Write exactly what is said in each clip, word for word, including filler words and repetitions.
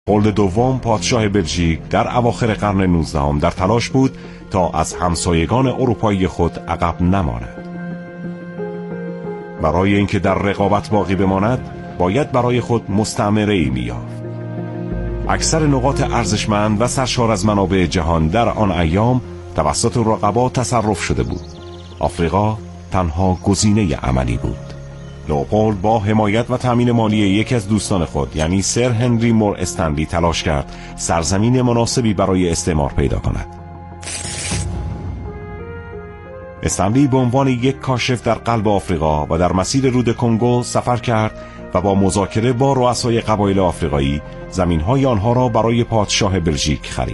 لئوپولد دوم پادشاه بلژیک در اواخر قرن نوزدهم در تلاش بود تا از همسایگان اروپایی خود عقب نماند. برای اینکه در رقابت باقی بماند باید برای خود مستعمره‌ای می‌یافت. اکثر نقاط ارزشمند و سرشار از منابع جهان در آن ایام توسط رقبا تصرف شده بود. آفریقا تنها گزینه عملی بود. لئوپولد با حمایت و تامین مالی یکی از دوستان خود یعنی سر هنری مور استنلی تلاش کرد سرزمین مناسبی برای استعمار پیدا کند. استنلی به عنوان یک کاشف در قلب آفریقا و در مسیر رود کنگو سفر کرد و با مذاکره با رؤسای قبایل آفریقایی زمین‌های آنها را برای پادشاه بلژیک خرید.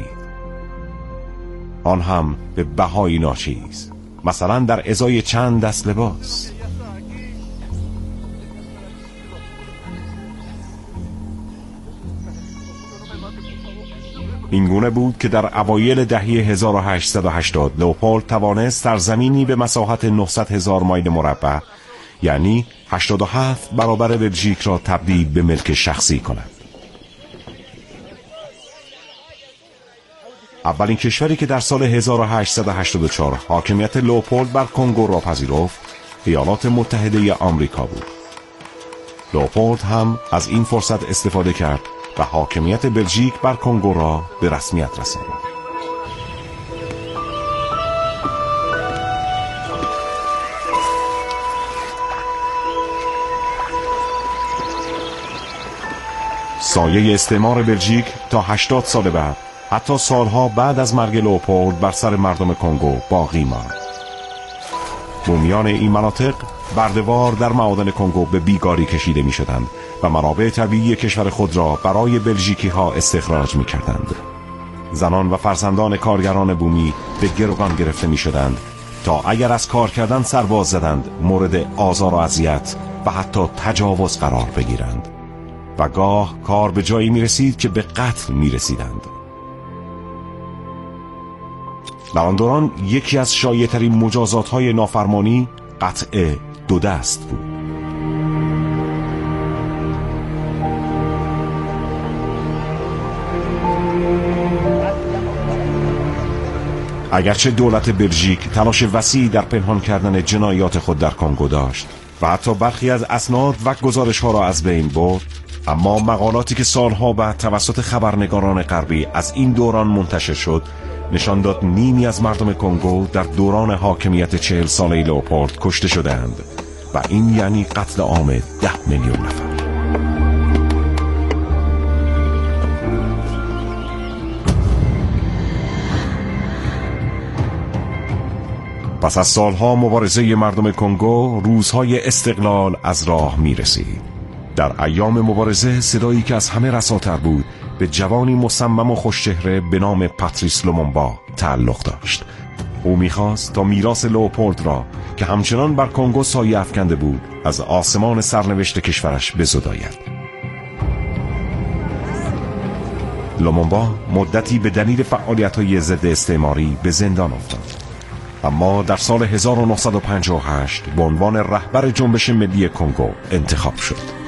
آن هم به بهای ناچیز، مثلا در ازای چند دست لباس. این گونه بود که در اوایل دهه هزار و هشتصد و هشتاد لئوپولد توانست سرزمینی به مساحت نهصد هزار مایل مربع یعنی هشتاد و هفت برابر بلژیک را تبدیل به ملک شخصی کند. اولین کشوری که در سال هزار و هشتصد و هشتاد و چهار حاکمیت لئوپولد بر کنگو را پذیرفت ایالات متحده آمریکا بود. لئوپولد هم از این فرصت استفاده کرد و حاکمیت بلژیک بر کنگو را به رسمیت رساند. سایه استعمار بلژیک تا هشتاد سال بعد، حتی سالها بعد از مرگ لئوپولد بر سر مردم کنگو باقی ماند. بومیان این مناطق برده‌وار در معادن کنگو به بیگاری کشیده می شدند و منابع طبیعی کشور خود را برای بلژیکی ها استخراج می کردند. زنان و فرزندان کارگران بومی به گروگان گرفته می شدند تا اگر از کار کردن سرباز زدند مورد آزار و اذیت و حتی تجاوز قرار بگیرند و گاه کار به جایی می رسید که به قتل می رسیدند. در آن دوران یکی از شایع‌ترین مجازات‌های نافرمانی قطع دو دست بود. اگرچه دولت بلژیک تلاش وسیعی در پنهان کردن جنایات خود در کنگو داشت و حتی برخی از اسناد و گزارش‌ها را از بین برد، اما مقالاتی که سالها بعد توسط خبرنگاران غربی از این دوران منتشر شد نشان داد نیمی از مردم کنگو در دوران حاکمیت چهل ساله لئوپولد کشته شدند و این یعنی قتل عام ده میلیون نفر. پس از سالها مبارزه مردم کنگو روزهای استقلال از راه می رسید. در ایام مبارزه صدایی که از همه رساتر بود به جوانی مصمم و خوشچهره به نام پاتریس لومونبا تعلق داشت. او می‌خواست تا میراث لئوپولد را که همچنان بر کنگو سایه افکنده بود از آسمان سرنوشت کشورش بزداید. لومونبا مدتی به دلیل فعالیت‌های ضد استعماری به زندان افتاد، اما در سال هزار و نهصد و پنجاه و هشت به عنوان رهبر جنبش ملی کنگو انتخاب شد.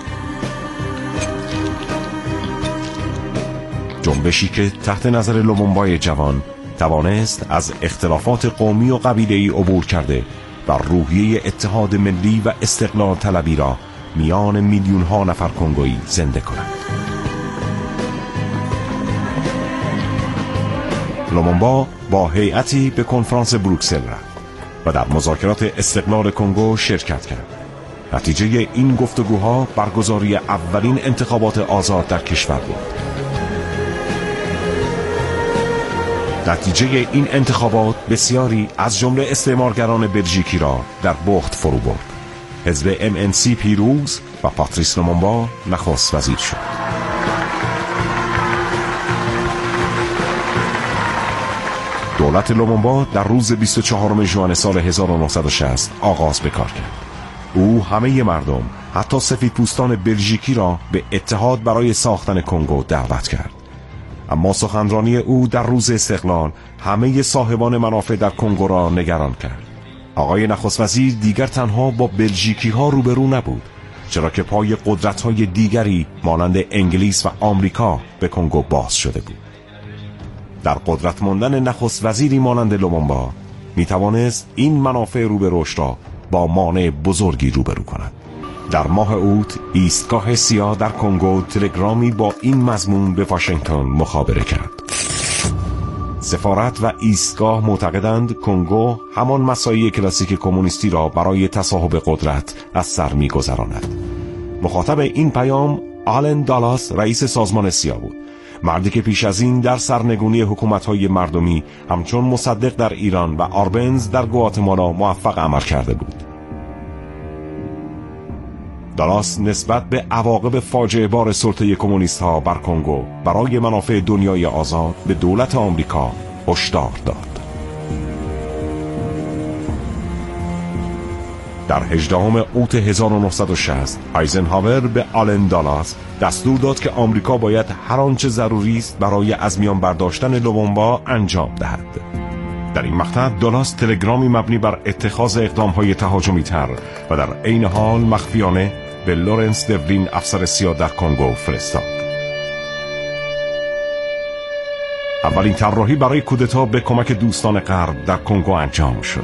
جنبشی که تحت نظر لومونبای جوان توانست از اختلافات قومی و قبیله‌ای عبور کرده و روحیه اتحاد ملی و استقلال طلبی را میان میلیون ها نفر کنگویی زنده کند. لومونبا با هیئتی به کنفرانس بروکسل رفت و در مذاکرات استقلال کنگو شرکت کرد. نتیجه این گفتگوها برگزاری اولین انتخابات آزاد در کشور بود. نتیجه این انتخابات بسیاری از جمله استعمارگران بلژیکی را در بخت فرو برد. حزب ام ان سی پیروز و پاتریس لومونبا نخست وزیر شد. دولت لومونبا در روز بیست و چهارم ژوئن سال هزار و نهصد و شصت آغاز به کار کرد. او همه مردم، حتی سفیدپوستان بلژیکی را به اتحاد برای ساختن کنگو دعوت کرد. اما سخنرانی او در روز استقلال همه صاحبان منافع در کنگو را نگران کرد. آقای نخست وزیر دیگر تنها با بلژیکی ها روبرو نبود، چرا که پای قدرت‌های دیگری مانند انگلیس و آمریکا به کنگو باز شده بود. در قدرت ماندن نخست وزیری مانند لومومبا می توانست این منافع رو به رشد را با مانع بزرگی روبرو کند. در ماه اوت ایستگاه سیا در کنگو تلگرامی با این مضمون به واشنگتن مخابره کرد: سفارت و ایستگاه معتقدند کنگو همان مساعی کلاسیک کمونیستی را برای تصاحب قدرت از سر می‌گذراند. مخاطب این پیام آلن دالاس رئیس سازمان سیا بود، مردی که پیش از این در سرنگونی حکومت‌های مردمی همچون مصدق در ایران و آربنز در گواتمالا موفق عمل کرده بود. دالاس نسبت به عواقب فاجعه بار سلطه کمونیست‌ها بر کنگو برای منافع دنیای آزاد به دولت آمریکا هشدار داد. در هجدهم اوت هزار و نهصد و شصت آیزنهاور به آلن دالاس دستور داد که آمریکا باید هر آنچه ضروری است برای از میان برداشتن لومومبا انجام دهد. در این مقطع دالاس تلگرامی مبنی بر اتخاذ اقدام‌های تهاجمی تر و در عین حال مخفیانه به لورنس دولین افسر سیا در کنگو فرستاد. اولین طراحی برای کودتا به کمک دوستان غرب در کنگو انجام شد.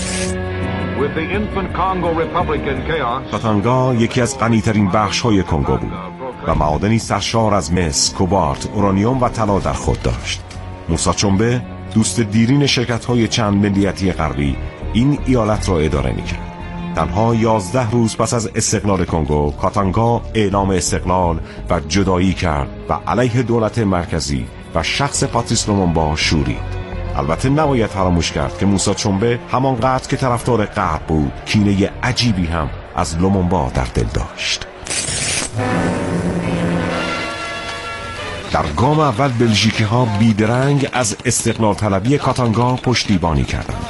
کاتانگا یکی از غنی‌ترین بخش‌های کنگو بود و معادنی سرشار از مس، کوبالت، اورانیوم و طلا در خود داشت. موسی چومبه، دوست دیرین شرکت‌های چند ملیتی غربی، این ایالت را اداره می‌کرد. تنها یازده روز پس از استقلال کنگو، کاتانگا اعلام استقلال و جدایی کرد و علیه دولت مرکزی و شخص پاتریس لومومبا شورید. البته نباید فراموش کرد که موسی چومبه همانقدر که طرفدار غرب بود، کینه عجیبی هم از لومومبا در دل داشت. در گام اول بلژیکی ها بیدرنگ از استقلال طلبی کاتانگا پشتیبانی کردند.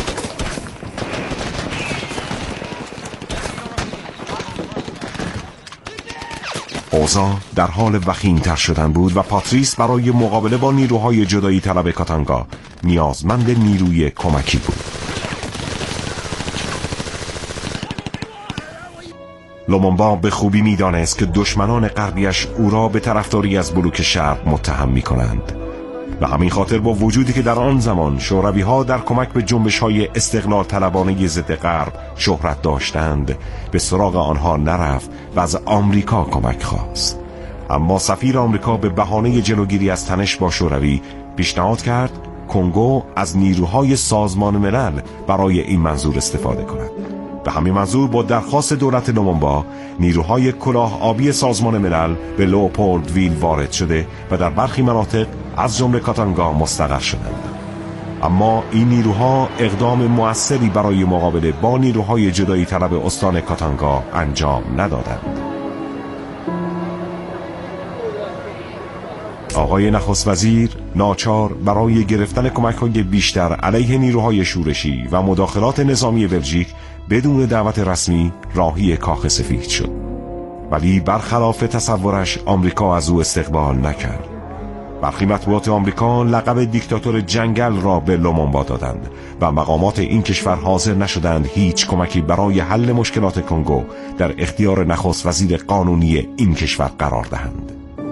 اوضاع در حال وخیم‌تر شدن بود و پاتریس برای مقابله با نیروهای جدایی طلب کاتانگا نیازمند نیروی کمکی بود. لومومبا به خوبی می‌دانست که دشمنان غربیش او را به طرفداری از بلوک شرق متهم می‌کنند. و همین خاطر با وجودی که در آن زمان شوروی‌ها در کمک به جنبش‌های استقلال طلبانه ضد غرب شهرت داشتند، به سراغ آنها نرفت و از آمریکا کمک خواست. اما سفیر آمریکا به بهانه جلوگیری از تنش با شوروی پیشنهاد کرد کنگو از نیروهای سازمان ملل برای این منظور استفاده کند. به همین منظور با درخواست دولت لومومبا نیروهای کلاه آبی سازمان ملل به لئوپولدویل وارد شده و در برخی مناطق از جمله کاتانگا مستقر شدند. اما این نیروها اقدام مؤثری برای مقابله با نیروهای جدایی طلب استان کاتانگا انجام ندادند. آقای نخست وزیر ناچار برای گرفتن کمک‌های بیشتر علیه نیروهای شورشی و مداخلات نظامی بلژیک بدون دعوت رسمی راهی کاخ سفید شد. ولی برخلاف تصورش آمریکا از او استقبال نکرد. برخی مطبوعات آمریکا لقب دیکتاتور جنگل را به لومومبا دادند و مقامات این کشور حاضر نشدند هیچ کمکی برای حل مشکلات کنگو در اختیار نخست وزیر قانونی این کشور قرار دهند.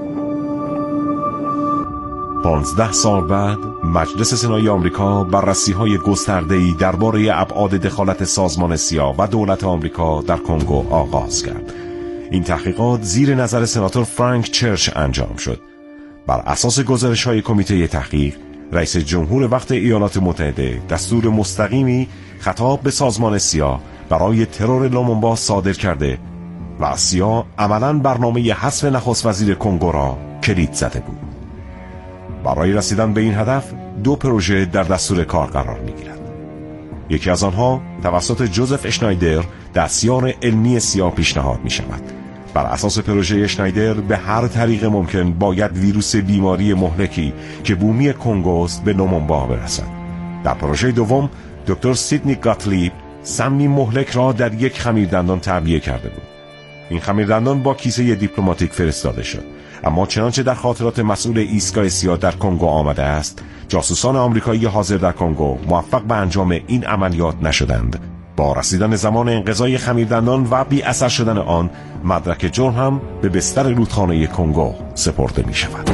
پانزده سال بعد مجلس سنای آمریکا بررسی‌های گسترده‌ای درباره ابعاد دخالت سازمان سیا و دولت آمریکا در کنگو آغاز کرد. این تحقیقات زیر نظر سناتور فرانک چرچ انجام شد. بر اساس گزارش‌های کمیته تحقیق، رئیس جمهور وقت ایالات متحده دستور مستقیمی خطاب به سازمان سیا برای ترور لومومبا صادر کرده و سیا عملاً برنامه حذف نخست وزیر کنگو را کلید زده بود. برای رسیدن به این هدف دو پروژه در دستور کار قرار می‌گیرد. یکی از آنها توسط جوزف اشنایدر دستیار علمی سیا پیشنهاد می‌شود. بر اساس پروژه اشنایدر به هر طریق ممکن باید ویروس بیماری مهلکی که بومی کنگوست به لومومبا برسد. در پروژه دوم دکتر سیدنی گاتلیب سمی مهلک را در یک خمیردندان تعبیه کرده بود. این خمیردندان با کیسه دیپلماتیک فرستاده شد، اما چنانچه در خاطرات مسئول ایستگاه سیا در کنگو آمده است، جاسوسان آمریکایی حاضر در کنگو موفق به انجام این عملیات نشدند با رسیدن زمان انقضای خمیردندان و بی اثر شدن آن، مدرک جرم هم به بستر رودخانه کنگو سپرده می شود.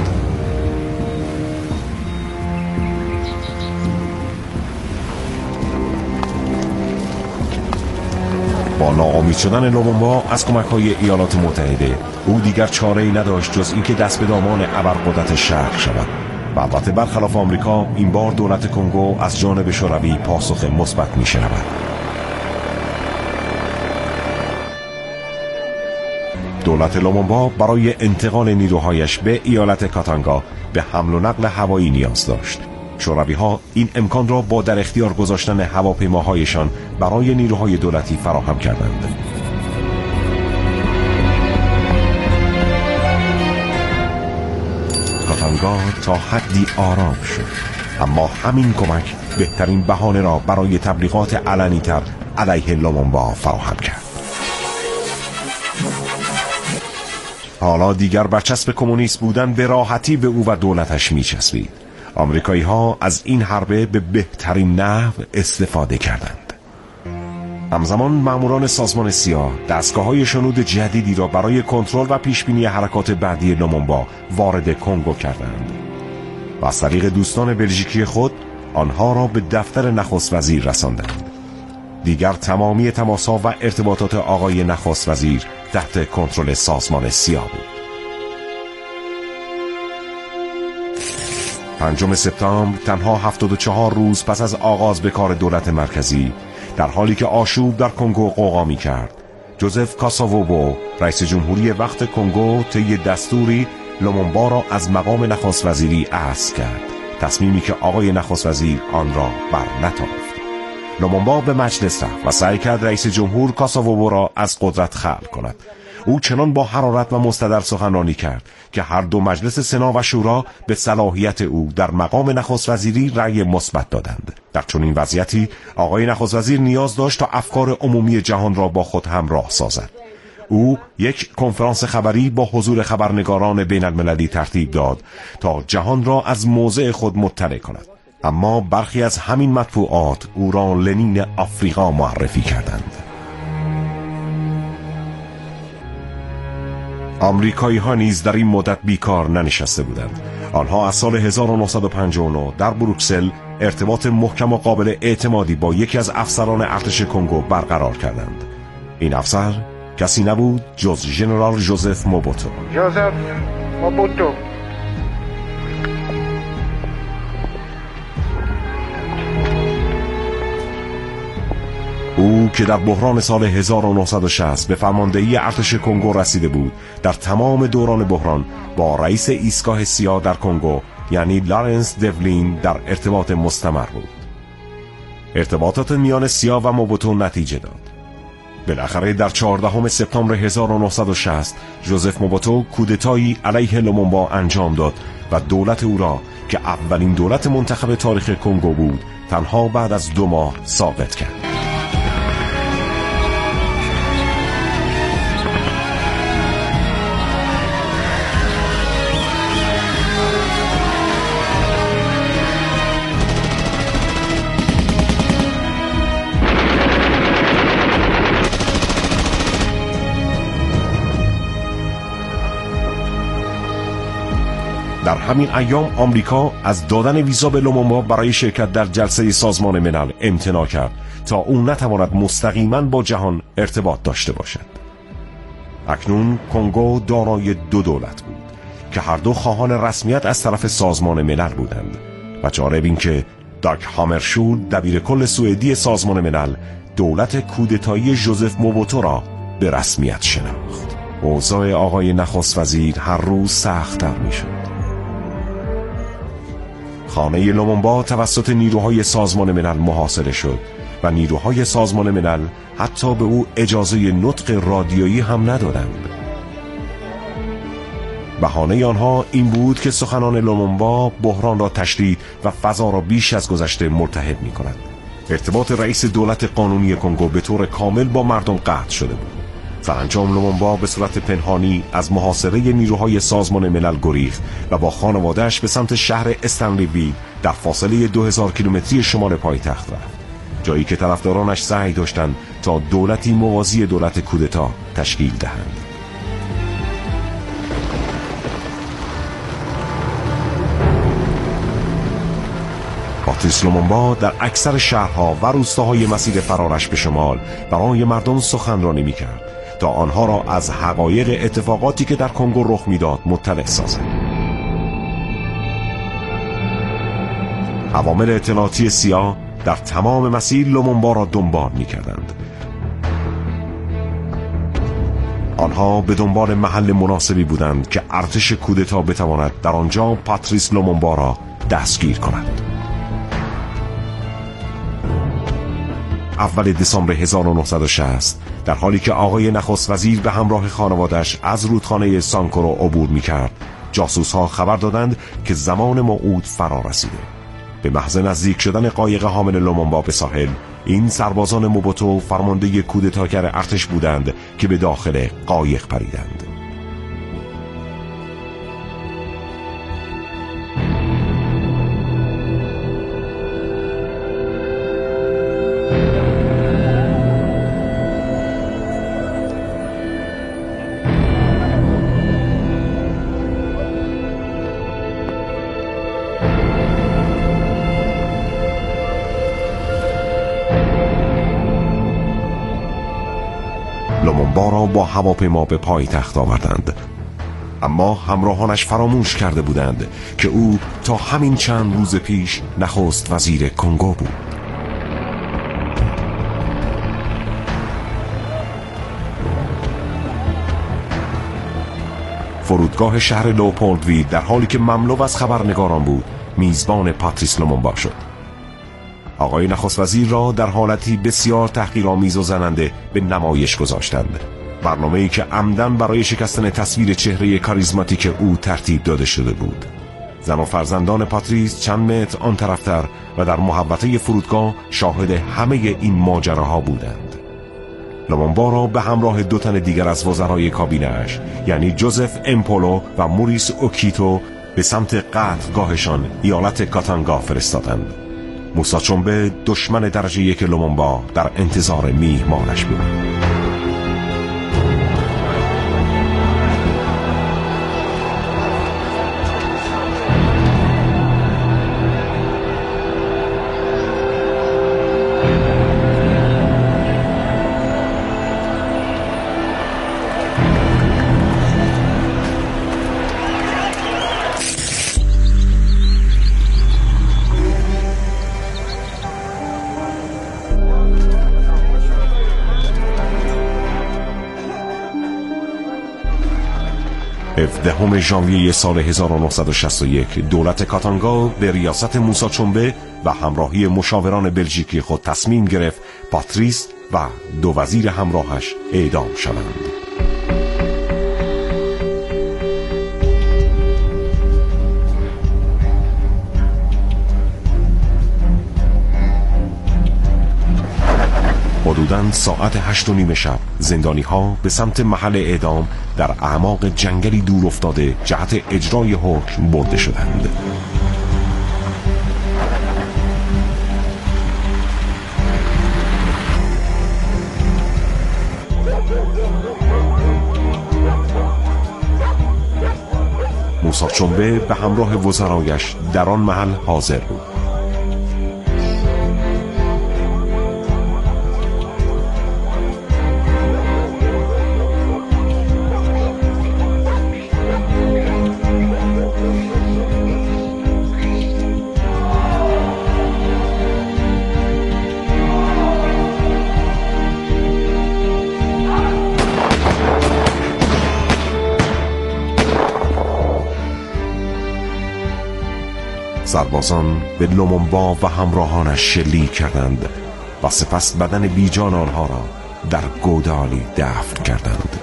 با ناامید شدن لومونبا از کمک‌های ایالات متحده، او دیگر چاره‌ای نداشت جز اینکه دست به دامان ابرقدرت شرق شود. و البته برخلاف آمریکا، این بار دولت کنگو از جانب شوروی پاسخ مثبت می‌شنود. دولت لومونبا برای انتقال نیروهایش به ایالت کاتانگا به حمل و نقل هوایی نیاز داشت. شوروی‌ها این امکان را با در اختیار گذاشتن هواپیماهایشان برای نیروهای دولتی فراهم کردند. کاتانگا تا حدی آرام شد، اما همین کمک بهترین بهانه را برای تبلیغات علنی‌تر علیه لومونبا فراهم کرد. حالا دیگر برچسب کمونیست بودن به راحتی به او و دولتش می‌چسبید. آمریکایی ها از این حربه به بهترین نحو استفاده کردند. همزمان ماموران سازمان سیاه دستگاه‌های شنود جدیدی را برای کنترل و پیشبینی حرکات بعدی لومونبا وارد کنگو کردند و از طریق دوستان بلژیکی خود آنها را به دفتر نخست وزیر رساندند. دیگر تمامی تماس‌ها و ارتباطات آقای نخست وزیر تحت کنترل سازمان سیاه بود. پنجم سپتامبر، تنها هفتاد و چهار روز پس از آغاز به کار دولت مرکزی، در حالی که آشوب در کنگو قوقا می کرد، جوزف کاساووبو، رئیس جمهوری وقت کنگو، طی دستوری لومونبا را از مقام نخست وزیری عزل کرد، تصمیمی که آقای نخست وزیر آن را بر نتافت. لومونبا به مجلس رفت و سعی کرد رئیس جمهور کاساووبو را از قدرت خلع کند. او چنان با حرارت و مستدر سخنرانی کرد که هر دو مجلس سنا و شورا به صلاحیت او در مقام نخست وزیری رأی مثبت دادند. در چنین وضعیتی آقای نخست وزیر نیاز داشت تا افکار عمومی جهان را با خود همراه سازد. او یک کنفرانس خبری با حضور خبرنگاران بین المللی ترتیب داد تا جهان را از موضع خود مطلع کند. اما برخی از همین مطبوعات او را لنین آفریقا معرفی کردند. آمریکایی ها نیز در این مدت بیکار ننشسته بودند. آنها از سال هزار و نهصد و پنجاه و نه در بروکسل ارتباط محکم و قابل اعتمادی با یکی از افسران ارتش کنگو برقرار کردند. این افسر کسی نبود جز ژنرال ژوزف موبوتو. ژوزف موبوتو او که در بحران سال هزار و نهصد و شصت به فرماندهی ارتش کنگو رسیده بود، در تمام دوران بحران با رئیس ایستگاه سیاه در کنگو یعنی لارنس دیولین در ارتباط مستمر بود. ارتباطات میان سیاه و موبوتو نتیجه داد. بالاخره در چهاردهم سپتامبر هزار و نهصد و شصت ژوزف موبوتو کودتایی علیه لومونبا انجام داد و دولت او را که اولین دولت منتخب تاریخ کنگو بود تنها بعد از دو ماه ساقط کرد. در همین ایام آمریکا از دادن ویزا به لومونبا برای شرکت در جلسه سازمان ملل امتناع کرد تا او نتواند مستقیما با جهان ارتباط داشته باشد. اکنون کنگو دارای دو دولت بود که هر دو خواهان رسمیت از طرف سازمان ملل بودند و جالب این که داگ هامرشولد دبیر کل سوئدی سازمان ملل دولت کودتایی ژوزف موبوتو را به رسمیت شناخت. اوضاع آقای نخست وزیر هر روز سخت‌تر می‌شد. خانه لومونبا توسط نیروهای سازمان ملل محاصره شد و نیروهای سازمان ملل حتی به او اجازه نطق رادیویی هم ندادند. بهانه آنها این بود که سخنان لومونبا بحران را تشدید و فضا را بیش از گذشته ملتهب می کند. ارتباط رئیس دولت قانونی کنگو به طور کامل با مردم قطع شده بود. سرانجام لومونبا به صورت پنهانی از محاصره نیروهای سازمان ملل گریخت و با خانواده‌اش به سمت شهر استنلیویل در فاصله دو هزار کیلومتری شمال پایتخت رفت. جایی که طرفدارانش سعی داشتند تا دولتی موازی دولت کودتا تشکیل دهند. پاتریس لومومبا در اکثر شهرها و روستاهای مسیر فرارش به شمال برای مردم سخنرانی می‌کرد تا آنها را از حقایق اتفاقاتی که در کنگو رخ می‌داد مطلع سازد. عوامل اطلاعاتی سیاه در تمام مسیر لومومبا را دنبال می‌کردند. آنها به دنبال محل مناسبی بودند که ارتش کودتا بتواند در آنجا پاتریس لومومبا را دستگیر کند. اول دسامبر هزار و نهصد و شصت در حالی که آقای نخست وزیر به همراه خانواده‌اش از رودخانه سانکورو عبور می‌کرد، جاسوس‌ها خبر دادند که زمان موعود فرا رسیده. به محض نزدیک شدن قایق حامل لومومبا به ساحل، این سربازان موبوتو فرمانده کودتاگر ارتش بودند که به داخل قایق پریدند. لومومبا را با هواپیما به پایتخت آوردند، اما همراهانش فراموش کرده بودند که او تا همین چند روز پیش نخست وزیر کنگو بود. فرودگاه شهر لوپولدویل در حالی که مملو از خبرنگاران بود، میزبان پاتریس لومومبا شد. آقای نخست وزیر را در حالتی بسیار تحقیرآمیز و زننده به نمایش گذاشتند. برنامه‌ای که عمدن برای شکستن تصویر چهره کاریزماتیک او ترتیب داده شده بود. زن و فرزندان پاتریس چند متر آن طرفتر و در محوطه فرودگاه شاهد همه این ماجراها بودند. لومومبا را به همراه دو تن دیگر از وزرای کابینه‌اش، یعنی جوزف امپولو و موریس اوکیتو، به سمت قتلگاهشان ایالت کاتانگا فرستادند. موسی چومبه، دشمن درجه یک لومومبا، در انتظار میهمانش بود. هفدهم ژانویه سال هزار و نهصد و شصت و یک دولت کاتانگا به ریاست موسی چومبه و همراهی مشاوران بلژیکی خود تصمیم گرفت پاتریس و دو وزیر همراهش اعدام شوند. حدوداً ساعت هشت و نیم شب زندانی ها به سمت محل اعدام در اعماق جنگلی دور افتاده جهت اجرای حکم برده شدند. موسی چومبه به همراه وزرایش در آن محل حاضر بود. سربازان به لومومبا و همراهانش شلیک کردند و سپس بدن بیجان آنها را در گودالی دفن کردند.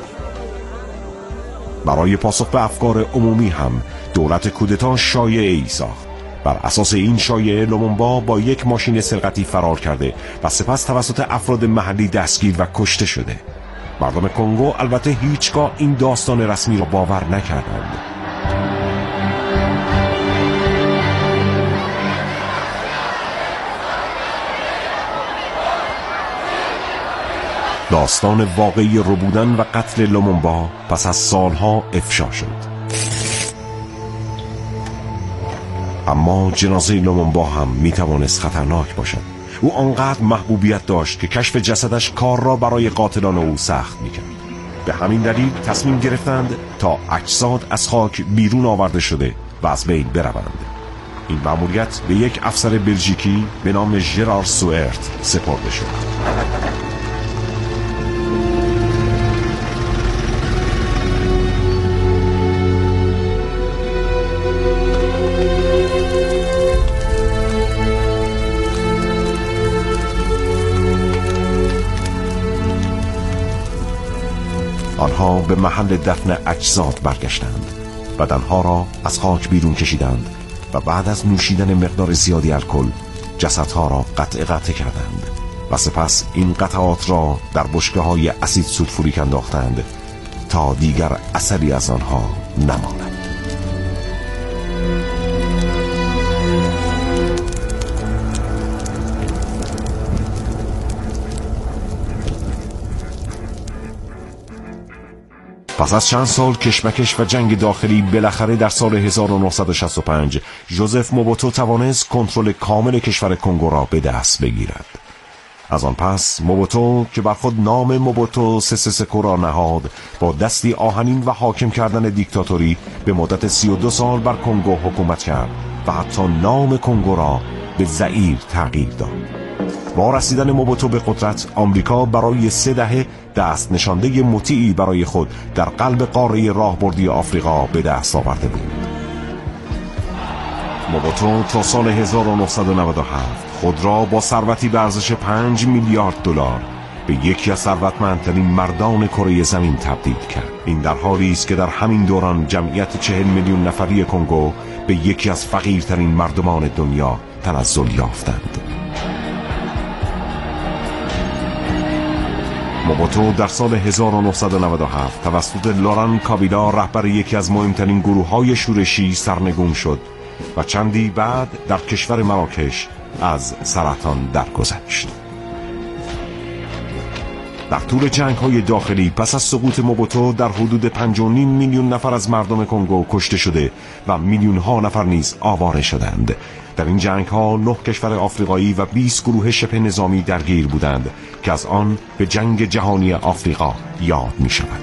برای پاسخ به افکار عمومی هم دولت کودتا شایعه‌ای ساخت. بر اساس این شایعه لومومبا با یک ماشین سرقتی فرار کرده و سپس توسط افراد محلی دستگیر و کشته شده. مردم کنگو البته هیچگاه این داستان رسمی را باور نکردند. داستان واقعی ربودن و قتل لومونبا پس از سالها افشا شد. اما جنازه لومونبا هم میتوانست خطرناک باشد. او آنقدر محبوبیت داشت که کشف جسدش کار را برای قاتلان او سخت میکرد. به همین دلیل تصمیم گرفتند تا اجساد از خاک بیرون آورده شده و از بین بروند. این مأموریت به یک افسر بلژیکی به نام ژرار سوئرت سپرده شد. آنها به محل دفن اجساد برگشتند. بدنها را از خاک بیرون کشیدند و بعد از نوشیدن مقدار زیادی الکل جسدها را قطع قطع کردند و سپس این قطعات را در بشکه‌های اسید سولفوریک انداختند تا دیگر اثری از آنها نماند. پس از چند سال کشمکش و جنگ داخلی بالاخره در سال هزار و نهصد و شصت و پنج ژوزف موبوتو توانست کنترل کامل کشور کنگو را به دست بگیرد. از آن پس موبوتو که بر خود نام موبوتو سسه سکو را نهاد، با دستی آهنین و حاکم کردن دیکتاتوری به مدت سی و دو سال بر کنگو حکومت کرد و حتی نام کنگو را به زئیر تغییر داد. با رسیدن موبوتو به قدرت، آمریکا برای سه دهه دست نشانده مطیعی برای خود در قلب قاره راهبردی آفریقا به دست آورده بود. موبوتو تا سال هزار و نهصد و نود و هفت خود را با ثروتی به ارزش پنج میلیارد دلار به یکی از ثروتمندترین مردان کره زمین تبدیل کرد. این در حالی است که در همین دوران جمعیت چهل میلیون نفری کنگو به یکی از فقیرترین مردمان دنیا تنزل یافتند. موبوتو در سال هزار و نهصد و نود و هفت توسط لوران کابیلا رهبر یکی از مهمترین گروه‌های شورشی سرنگون شد و چندی بعد در کشور مراکش از سرطان درگذشت. در طول جنگ‌های داخلی پس از سقوط موبوتو در حدود پنج و نیم میلیون نفر از مردم کنگو کشته شده و میلیون‌ها نفر نیز آواره شدند. در این جنگ‌ها نه کشور آفریقایی و بیست گروه شبه نظامی درگیر بودند که از آن به جنگ جهانی آفریقا یاد می‌شود.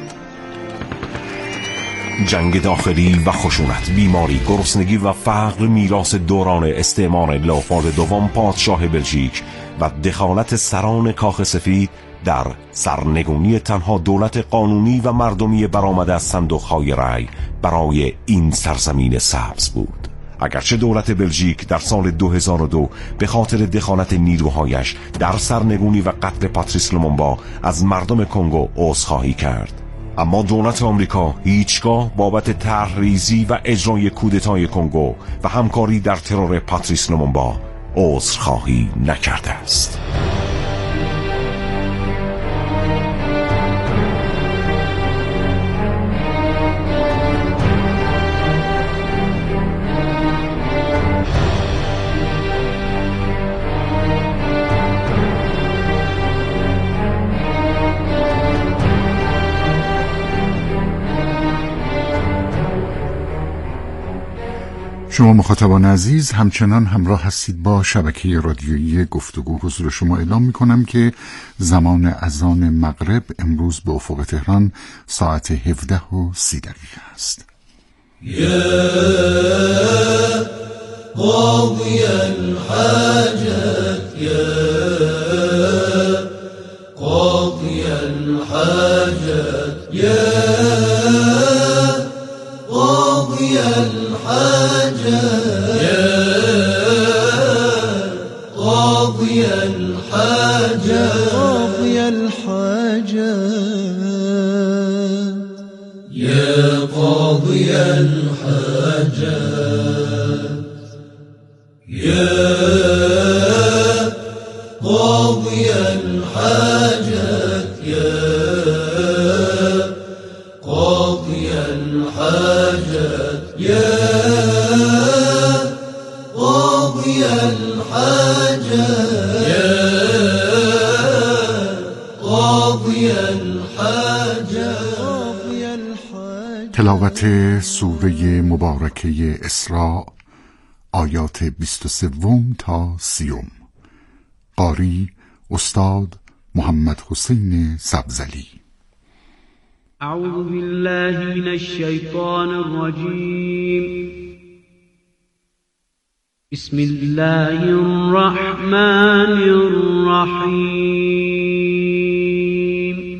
جنگ داخلی و خشونت، بیماری، گرسنگی و فقر میراث دوران استعمار لئوپولد دوم پادشاه بلژیک و دخالت سران کاخ سفید در سرنگونی تنها دولت قانونی و مردمی برآمده از صندوق‌های رأی برای این سرزمین سبز بود. اگرچه دولت بلژیک در سال دو هزار و دو به خاطر دخالت نیروهایش در سرنگونی و قتل پاتریس لومونبا از مردم کنگو عذرخواهی کرد، اما دولت آمریکا هیچگاه بابت طرح‌ریزی و اجرای کودتای کنگو و همکاری در ترور پاتریس لومونبا عذرخواهی نکرده است. شما مخاطبان عزیز همچنان همراه هستید با شبکه رادیویی گفتگو. حضور شما اعلام می کنم که زمان اذان مغرب امروز به افق تهران ساعت هفده و سی دقیقه است. یا قاضی الحاجت، یا قاضی الحاجت، یا قاضی الحاجت، يا قاضي الحاجة، قاضي الحاجة، يا قاضي الحاجة، يا قاضي الحاجة، يا قاضي الحاجة، يا قرائت سوره مبارکه اسراء، آیات بیست و سه تا سی. قاری استاد محمد حسین سبزلی. اعوذ بالله من الشیطان الرجیم. بسم الله الرحمن الرحیم.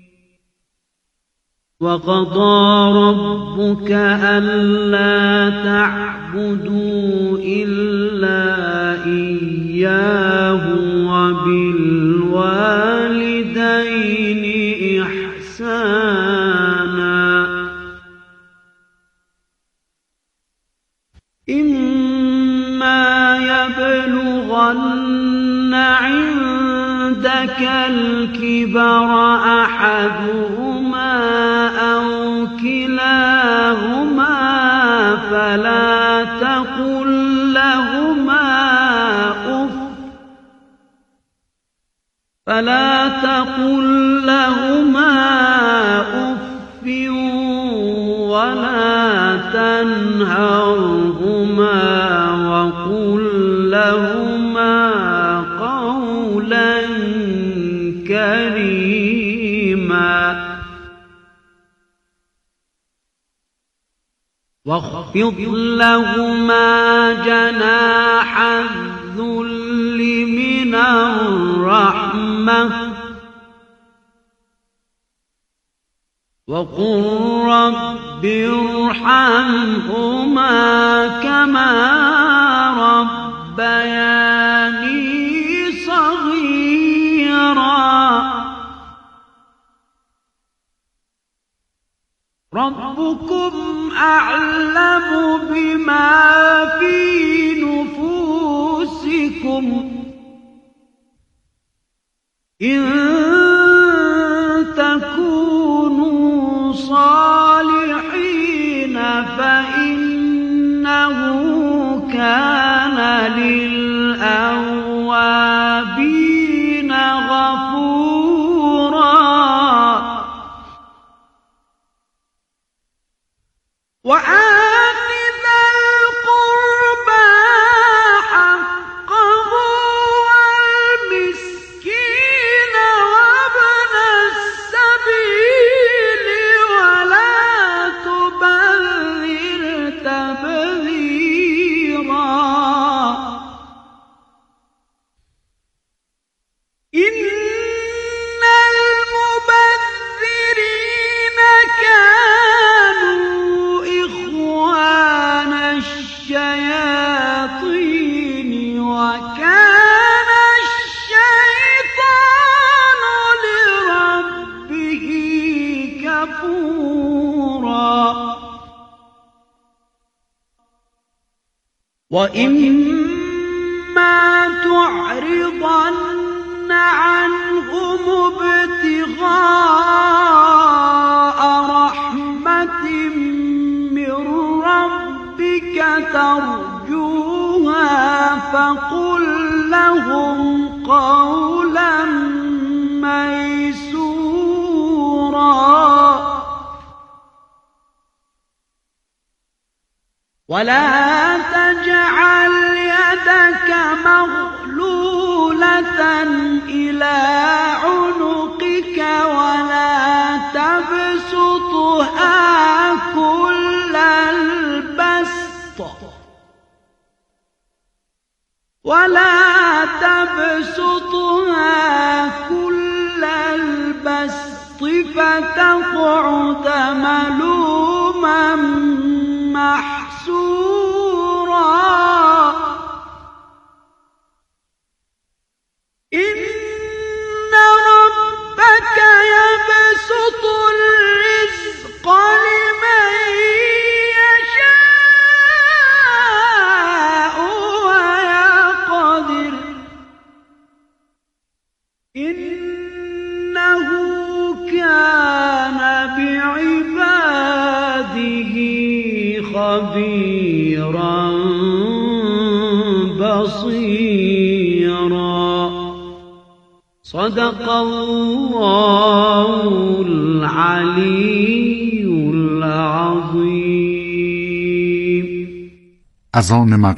وقضى ربك ألا تعبدوا إلا إياه وبالوالدين إحسانا. إما يبلغن عندك الكبر أحدهما أو كلاهما فلا تقل لهما أف فلا تقل لهما أف ولا تنهرهما وقل لهما قولا كريما. واخفض لهما جناح الذل من الرحمة وقل رب ارحمهما كما ربياني صغيرا. ربكم أعلم بما في نفوسكم إن تكونوا صالحين فإنه كان للأوابين غفورا. وآت ذا القربى حقه والمسكين وابن السبيل ولا تبذر تبذيرا. إن المبذرين كانوا إخوان الشياطين وكان الشيطان لربه كفورا. وإما تعرضن عنهم ابتغاء رحمة من ربك ترجوها فقل لهم قولا ميسورا. ولا تجعل يدك مغلولة إلى عنقك ولا تبسطها كل البسط ولا تبسطها كل البسط فتقعد ملوما محسورا. إن ربك يبسط الرزق لمن يشاء ويقدر إنه كان بعباده خبيرا بصيرا. صدق الله العلي العظيم. اذان مغرب